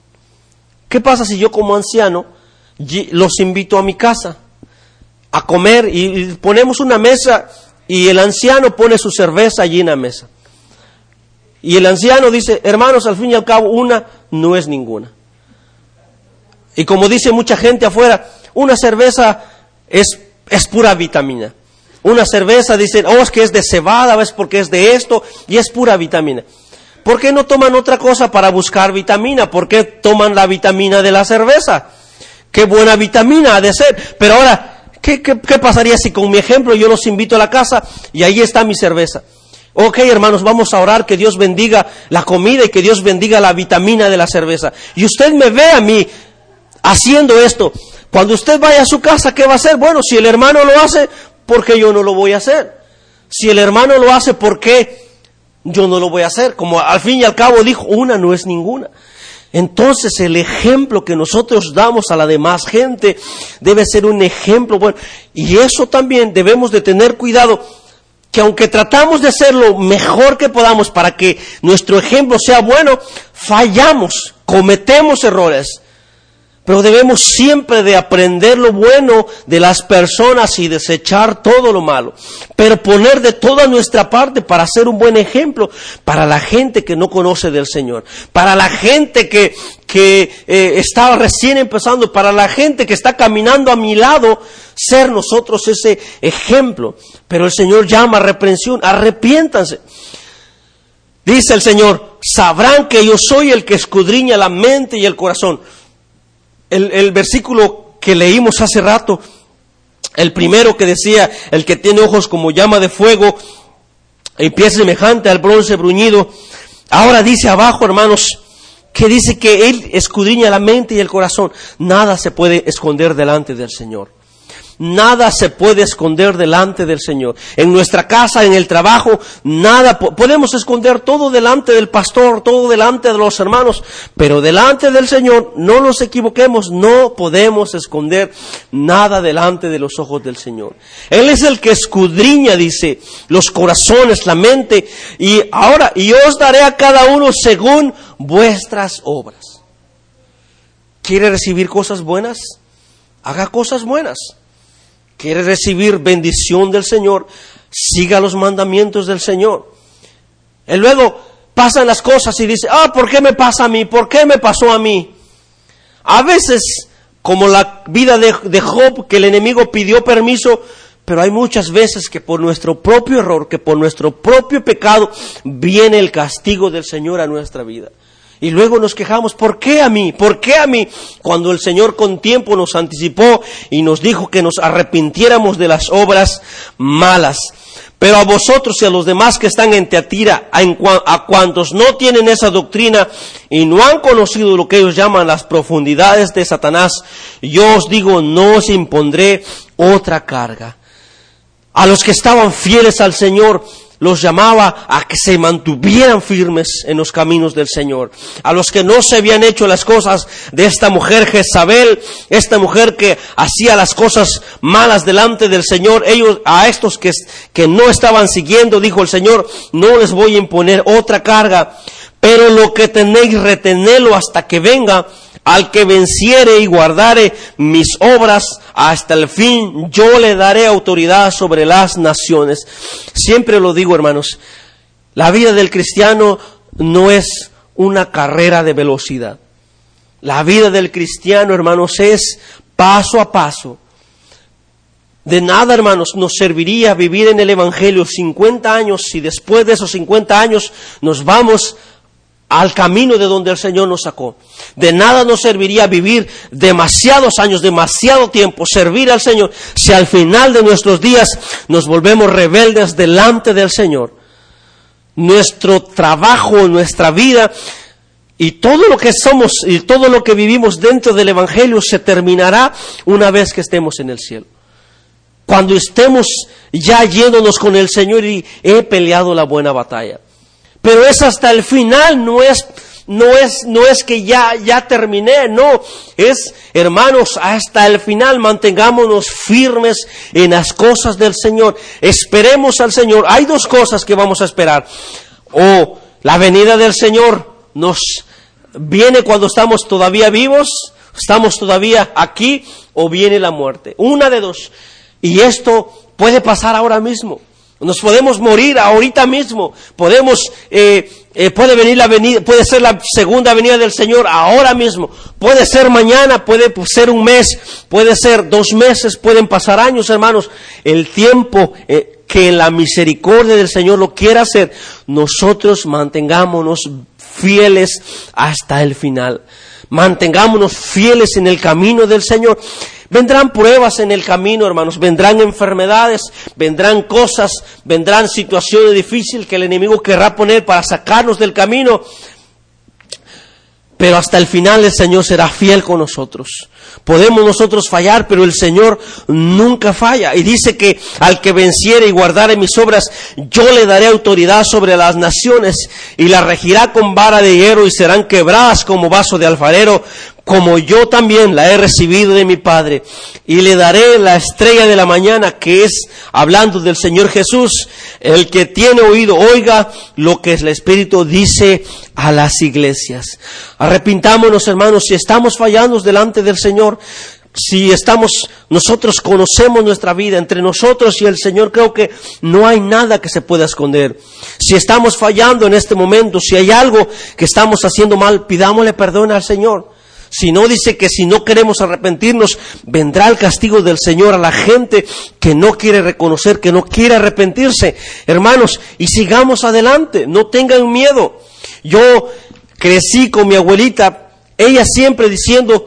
los invito a mi casa a comer y ponemos una mesa y el anciano pone su cerveza allí en la mesa? Y el anciano dice, hermanos, al fin y al cabo, una no es ninguna. Y como dice mucha gente afuera, una cerveza es pura vitamina. Una cerveza, dicen, es que es de cebada, es porque es de esto, y es pura vitamina. ¿Por qué no toman otra cosa para buscar vitamina? ¿Por qué toman la vitamina de la cerveza? Qué buena vitamina ha de ser. Pero ahora, ¿qué pasaría si con mi ejemplo yo los invito a la casa y ahí está mi cerveza? Ok, hermanos, vamos a orar que Dios bendiga la comida y que Dios bendiga la vitamina de la cerveza. Y usted me ve a mí haciendo esto. Cuando usted vaya a su casa, ¿qué va a hacer? Bueno, si el hermano lo hace, ¿por qué yo no lo voy a hacer? Si el hermano lo hace, ¿por qué yo no lo voy a hacer? Como al fin y al cabo dijo, una no es ninguna. Entonces el ejemplo que nosotros damos a la demás gente debe ser un ejemplo bueno. Y eso también debemos de tener cuidado, que aunque tratamos de hacer lo mejor que podamos para que nuestro ejemplo sea bueno, fallamos, cometemos errores. Pero debemos siempre de aprender lo bueno de las personas y desechar todo lo malo. Pero poner de toda nuestra parte para ser un buen ejemplo para la gente que no conoce del Señor. Para la gente que está recién empezando. Para la gente que está caminando a mi lado. Ser nosotros ese ejemplo. Pero el Señor llama a reprensión. Arrepiéntanse. Dice el Señor, sabrán que yo soy el que escudriña la mente y el corazón. El versículo que leímos hace rato, el primero que decía, el que tiene ojos como llama de fuego y pies semejante al bronce bruñido. Ahora dice abajo, hermanos, que dice que Él escudriña la mente y el corazón. Nada se puede esconder delante del Señor. Nada se puede esconder delante del Señor. En nuestra casa, en el trabajo, nada. Podemos esconder todo delante del pastor, todo delante de los hermanos, pero delante del Señor, no nos equivoquemos, no podemos esconder nada delante de los ojos del Señor. Él es el que escudriña, dice, los corazones, la mente, y ahora, y os daré a cada uno según vuestras obras. ¿Quiere recibir cosas buenas? Haga cosas buenas. ¿Quiere recibir bendición del Señor? Siga los mandamientos del Señor. Y luego pasan las cosas y dice, ¿por qué me pasa a mí? ¿Por qué me pasó a mí? A veces, como la vida de Job, que el enemigo pidió permiso, pero hay muchas veces que por nuestro propio error, que por nuestro propio pecado, viene el castigo del Señor a nuestra vida. Y luego nos quejamos, ¿por qué a mí? ¿Por qué a mí? Cuando el Señor con tiempo nos anticipó y nos dijo que nos arrepintiéramos de las obras malas. Pero a vosotros y a los demás que están en Teatira, a cuantos no tienen esa doctrina y no han conocido lo que ellos llaman las profundidades de Satanás, yo os digo, no os impondré otra carga. A los que estaban fieles al Señor, los llamaba a que se mantuvieran firmes en los caminos del Señor. A los que no se habían hecho las cosas de esta mujer Jezabel, esta mujer que hacía las cosas malas delante del Señor, ellos, a estos que no estaban siguiendo, dijo el Señor, no les voy a imponer otra carga, pero lo que tenéis, retenedlo hasta que venga. Al que venciere y guardare mis obras hasta el fin, yo le daré autoridad sobre las naciones. Siempre lo digo, hermanos, la vida del cristiano no es una carrera de velocidad. La vida del cristiano, hermanos, es paso a paso. De nada, hermanos, nos serviría vivir en el Evangelio 50 años si después de esos 50 años nos vamos al camino de donde el Señor nos sacó. De nada nos serviría vivir demasiados años, demasiado tiempo, servir al Señor, si al final de nuestros días nos volvemos rebeldes delante del Señor. Nuestro trabajo, nuestra vida y todo lo que somos y todo lo que vivimos dentro del Evangelio se terminará una vez que estemos en el cielo. Cuando estemos ya yéndonos con el Señor y he peleado la buena batalla. Pero es hasta el final, no es que ya terminé, no. Es, hermanos, hasta el final mantengámonos firmes en las cosas del Señor. Esperemos al Señor. Hay dos cosas que vamos a esperar. O la venida del Señor nos viene cuando estamos todavía vivos, estamos todavía aquí, o viene la muerte. Una de dos. Y esto puede pasar ahora mismo. Nos podemos morir ahorita mismo. Puede ser la segunda venida del Señor ahora mismo. Puede ser mañana, puede ser un mes, puede ser 2 meses, pueden pasar años, hermanos. El tiempo que la misericordia del Señor lo quiera hacer, nosotros mantengámonos fieles hasta el final. Mantengámonos fieles en el camino del Señor. Vendrán pruebas en el camino, hermanos, vendrán enfermedades, vendrán cosas, vendrán situaciones difíciles que el enemigo querrá poner para sacarnos del camino. Pero hasta el final el Señor será fiel con nosotros. Podemos nosotros fallar, pero el Señor nunca falla. Y dice que al que venciere y guardare mis obras, yo le daré autoridad sobre las naciones y las regirá con vara de hierro y serán quebradas como vaso de alfarero, como yo también la he recibido de mi Padre, y le daré la estrella de la mañana, que es, hablando del Señor Jesús. El que tiene oído, oiga lo que el Espíritu dice a las iglesias. Arrepintámonos, hermanos, si estamos fallando delante del Señor. Si nosotros conocemos nuestra vida entre nosotros y el Señor, creo que no hay nada que se pueda esconder. Si estamos fallando en este momento, si hay algo que estamos haciendo mal, pidámosle perdón al Señor. Si no, dice que si no queremos arrepentirnos, vendrá el castigo del Señor a la gente que no quiere reconocer, que no quiere arrepentirse. Hermanos, y sigamos adelante, no tengan miedo. Yo crecí con mi abuelita, ella siempre diciendo: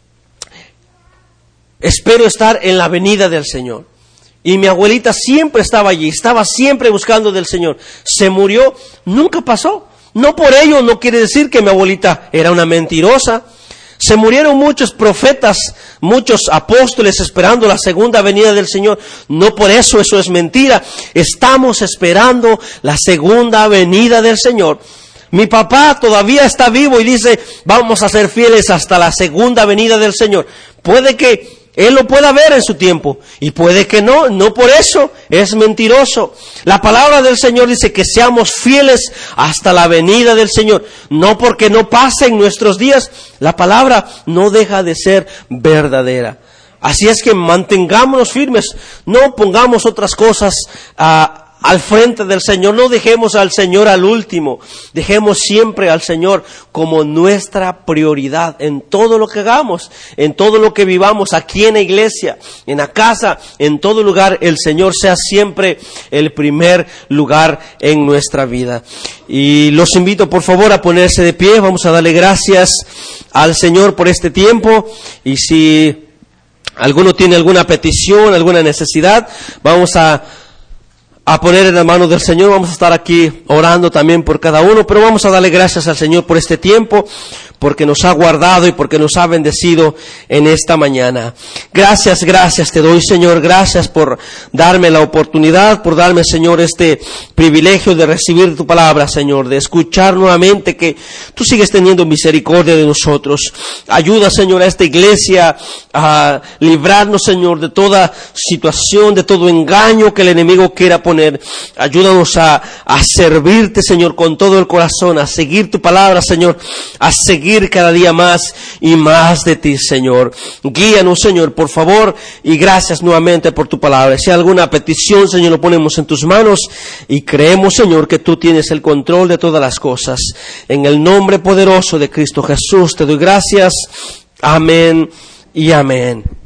espero estar en la venida del Señor. Y mi abuelita siempre estaba allí, estaba siempre buscando del Señor. Se murió, nunca pasó. No por ello no quiere decir que mi abuelita era una mentirosa. Se murieron muchos profetas, muchos apóstoles esperando la segunda venida del Señor. No por eso es mentira. Estamos esperando la segunda venida del Señor. Mi papá todavía está vivo y dice: vamos a ser fieles hasta la segunda venida del Señor. Puede que él lo pueda ver en su tiempo, y puede que no, no por eso es mentiroso. La palabra del Señor dice que seamos fieles hasta la venida del Señor. No porque no pase en nuestros días, la palabra no deja de ser verdadera. Así es que mantengámonos firmes, no pongamos otras cosas al frente del Señor, no dejemos al Señor al último, dejemos siempre al Señor como nuestra prioridad en todo lo que hagamos, en todo lo que vivamos, aquí en la iglesia, en la casa, en todo lugar. El Señor sea siempre el primer lugar en nuestra vida. Y los invito por favor a ponerse de pie. Vamos a darle gracias al Señor por este tiempo, y si alguno tiene alguna petición, alguna necesidad, vamos a poner en las manos del Señor. Vamos a estar aquí orando también por cada uno, pero vamos a darle gracias al Señor por este tiempo, porque nos ha guardado y porque nos ha bendecido en esta mañana. Gracias te doy, Señor. Gracias por darme la oportunidad, por darme, Señor, este privilegio de recibir tu palabra, Señor, de escuchar nuevamente que tú sigues teniendo misericordia de nosotros. Ayuda, Señor, a esta iglesia a librarnos, Señor, de toda situación, de todo engaño que el enemigo quiera poner. Ayúdanos a servirte, Señor, con todo el corazón, a seguir tu palabra, Señor, a seguir cada día más y más de ti, Señor. Guíanos, Señor, por favor, y gracias nuevamente por tu palabra. Si hay alguna petición, Señor, lo ponemos en tus manos y creemos, Señor, que tú tienes el control de todas las cosas. En el nombre poderoso de Cristo Jesús te doy gracias. Amén y amén.